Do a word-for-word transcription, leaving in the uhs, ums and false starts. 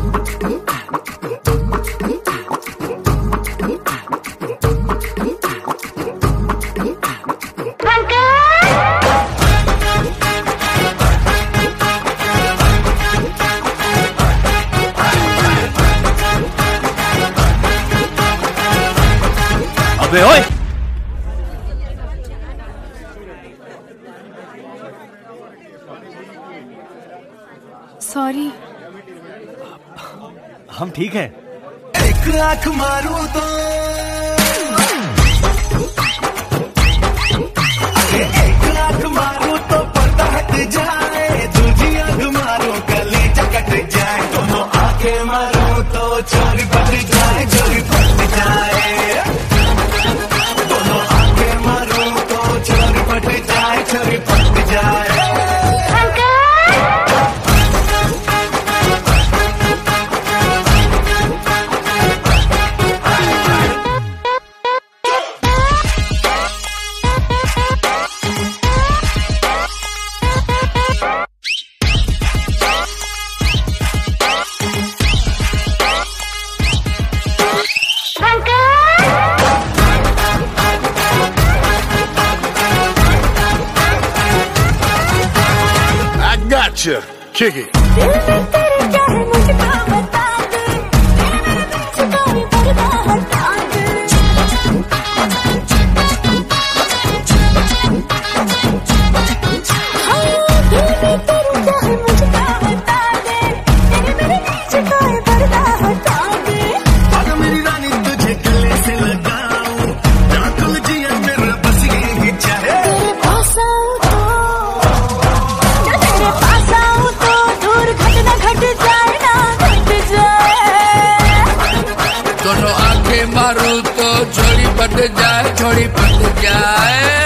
अबे ओए, सॉरी। हम ठीक हैं। एक आंख मारूं तो एक आंख मारूं तो पर्दा हट जाए, दूसरी आंख मारूं कलेजा कट जाए, दोनों आंखें मारूं तो चोरी पट जाए, चोरी पट जाए, दोनों आंखें मारूं तो चोरी पट जाए, चोरी पट जाए। Gotcha. Kick it. मारू तो छोड़ी पट जाए, छोड़ी पट जाए।